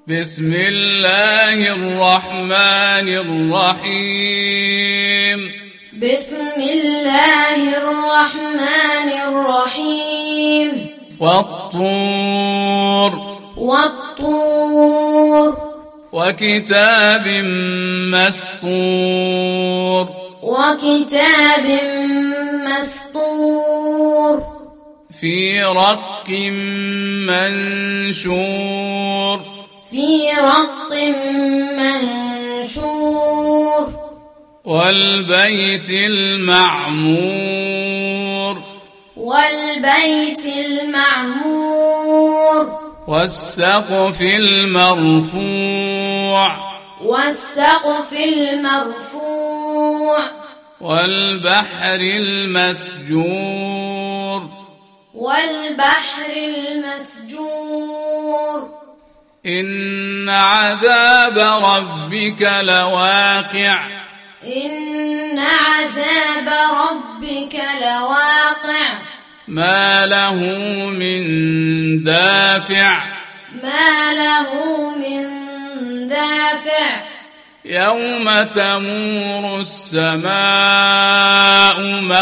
بسم الله الرحمن الرحيم بسم الله الرحمن الرحيم والطور وكتاب مسطور في رق منشور والبيت المعمور والسقف المرفوع والبحر المسجور إن عذاب ربك لواقع ما له من دافع يوم تمور السماء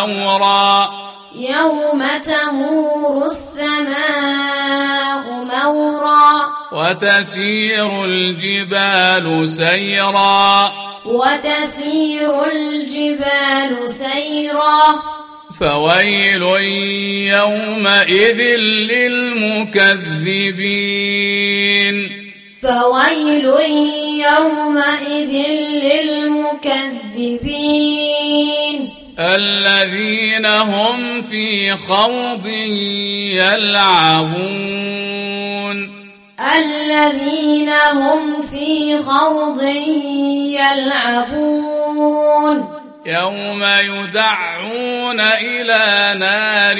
مورا وتسير الجبال سيرا فويل يومئذ للمكذبين الذين هم في خوض يلعبون يوم يدعون إلى نار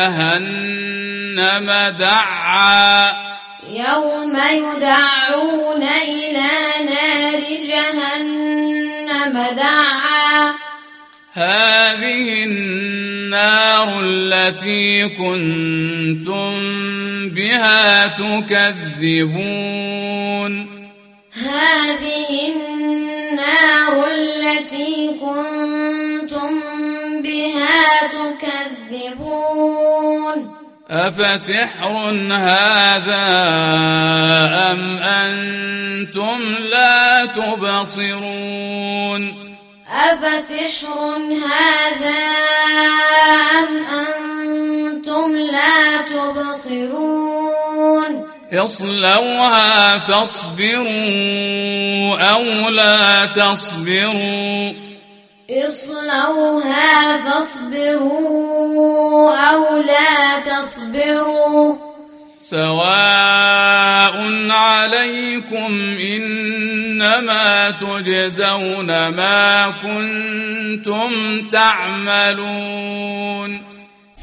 جهنم دعا هذه النار التي كنتم بها تكذبون أفسحر هذا أم أنتم لا تبصرون اصلوها فاصبروا أو لا تصبروا سواء عليكم إنما تجزون ما كنتم تعملون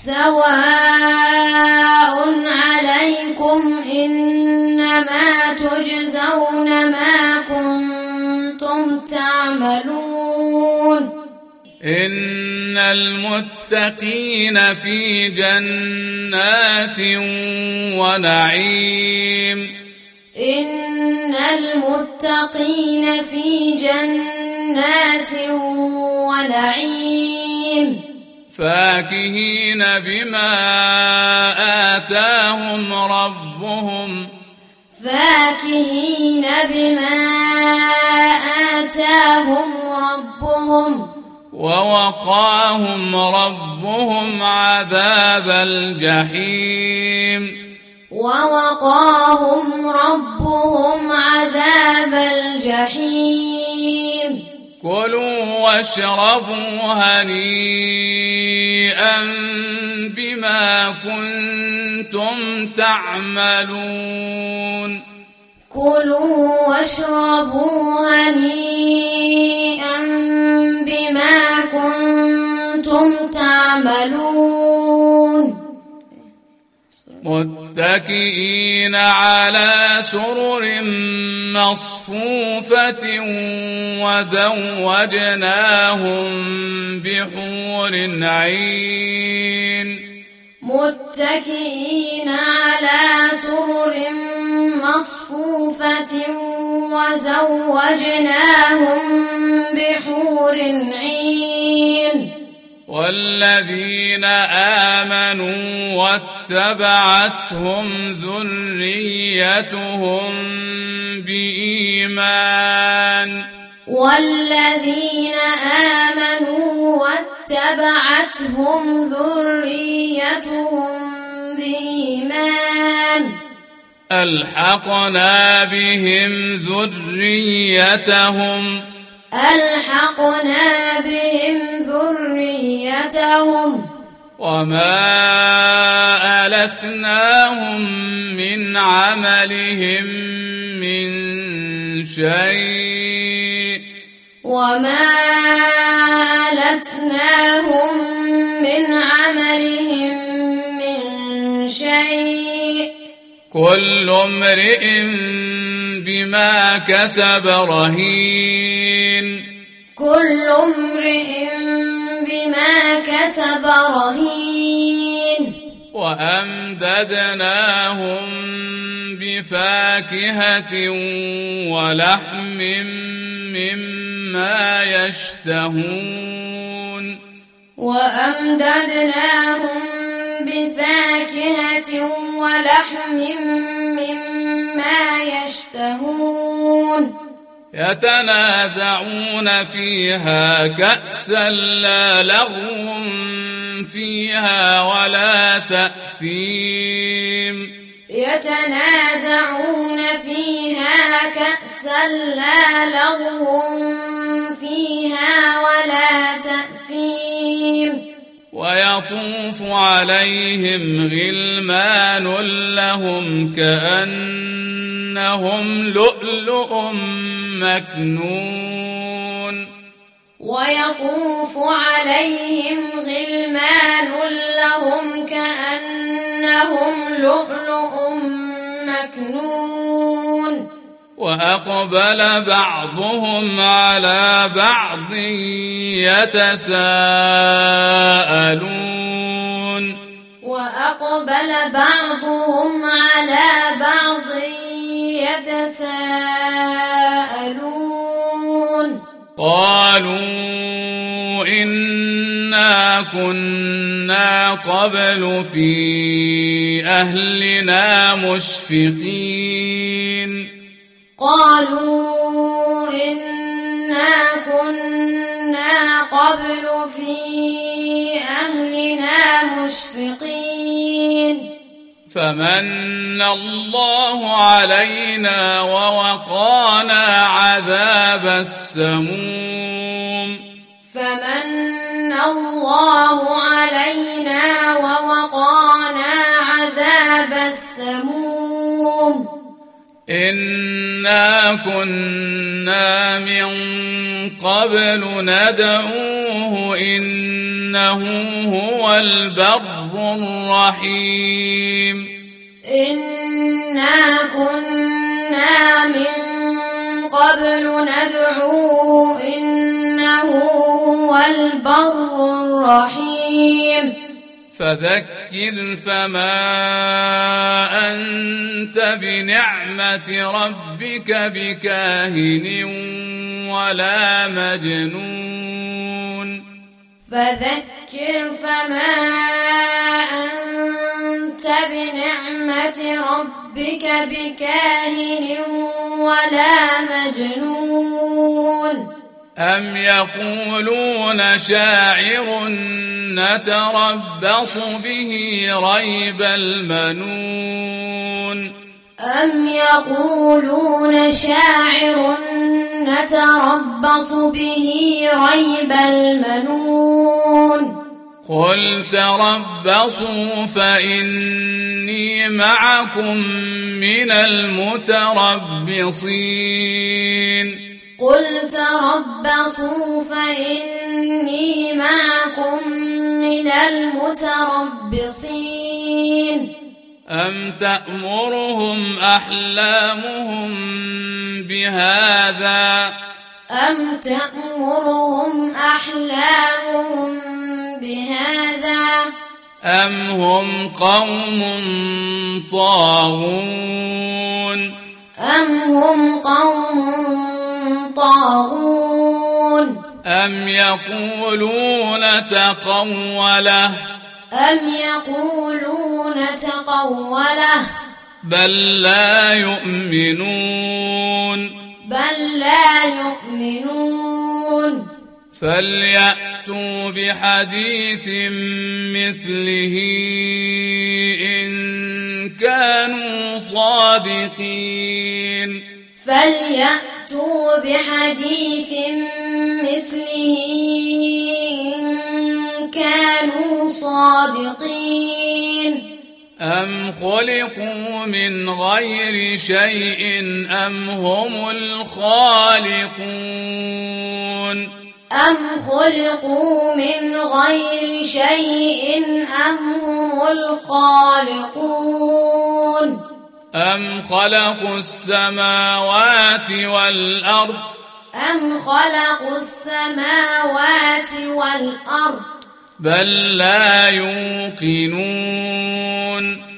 إن المتقين في جنات ونعيم فاكهين بما آتاهم ربهم ووقاهم ربهم عذاب الجحيم كلوا واشربوا هنيئا بما كنتم تعملون متكئين على سرر مصفوفة وزوجناهم بحور عين متكئين على سرر مصفوفة وزوجناهم بحور عين والذين آمنوا واتبعتهم ذريتهم بإيمان والذين آمنوا واتبعتهم ذريتهم بإيمان ألحقنا بهم ذريتهم وما ألتناهم من عملهم من شيء كل امرئ بما كسب رهين وأمددناهم بفاكهة ولحم مما يشتهون يتنازعون فيها كأسا لا لغو فيها ولا تأثيم ويطوف عليهم غلمان لهم كأنهم لؤلؤ مكنون وأقبل بعضهم على بعض يتساءلون قالوا إنا كنا قبل في أهلنا مشفقين فمن الله علينا ووقانا عذاب السموم إنا كنا من قبل ندعوه إنه هو البر الرحيم فذكر فما أنت بنعمة ربك بكاهن ولا مجنون أم يقولون شاعر نتربص به ريب المنون قل تربصوا فإني معكم من المتربصين أم تأمرهم أحلامهم بهذا أم هم قوم طاغون أم هم قوم طاغون أم يقولون تقوله بل لا يؤمنون فليأتوا بحديث مثله إن كانوا صادقين أم خلقوا من غير شيء أم هم الخالقون أم خلقوا السماوات والأرض بل لا يوقنون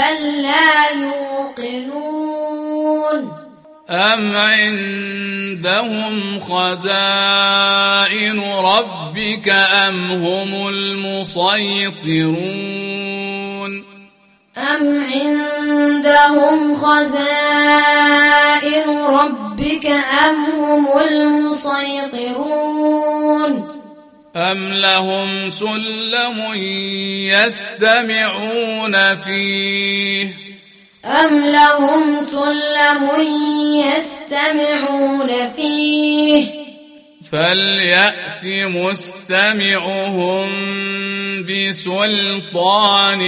أم عندهم خزائن ربك أم هم المسيطرون أم لهم سلم يستمعون فيه فليأت مستمعهم بسلطان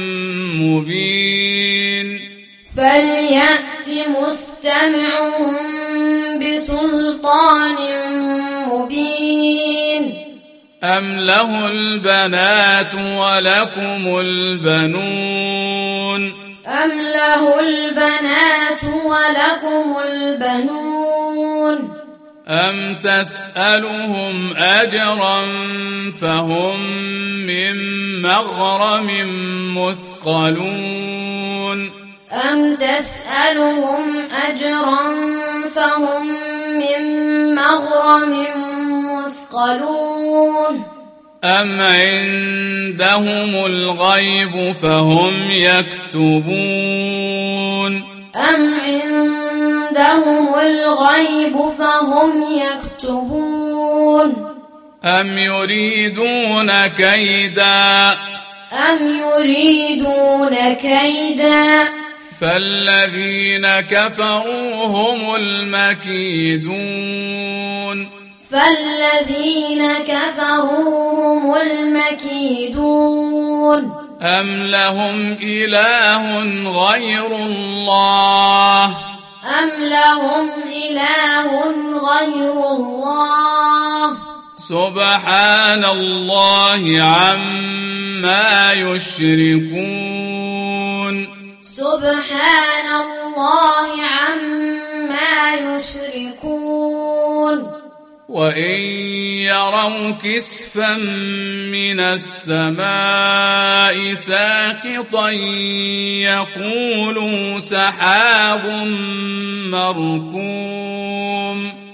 مبين أم له البنات ولكم البنون أم تسألهم أجرا فهم من مغرم مثقلون أم عندهم الغيب فهم يكتبون أم يريدون كيدا فالذين كفروا هم المكيدون أم لهم إله غير الله سبحان الله عما يشركون وإن يروا كسفا من السماء ساقطا يقولوا سحاب مركوم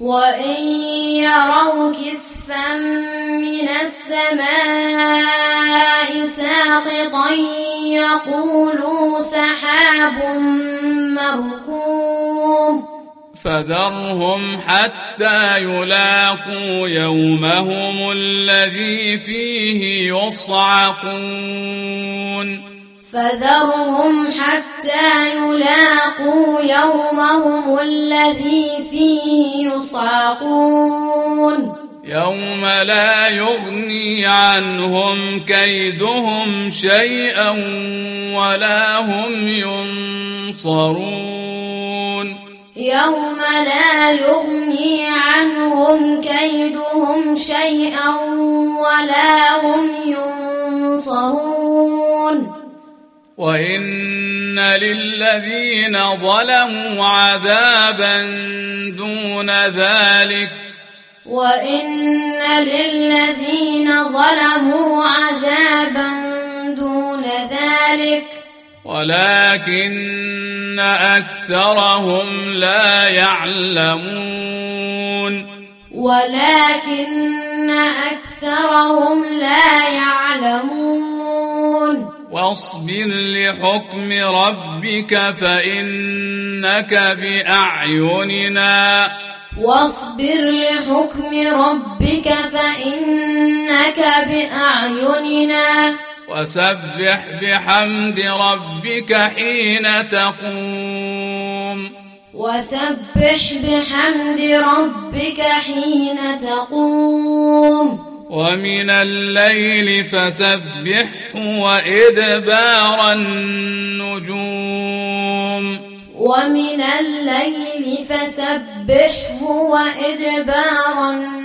فذرهم حتى يلاقوا يومهم الذي فيه يصعقون يوم لا يغني عنهم كيدهم شيئا ولا هم ينصرون وإن للذين ظلموا عذابا دون ذلك ذلك ولكن أكثرهم لا يعلمون واصبر لحكم ربك فإنك بأعيننا وسبح بحمد ربك حين تقوم ومن الليل فسبحه وإدبار النجوم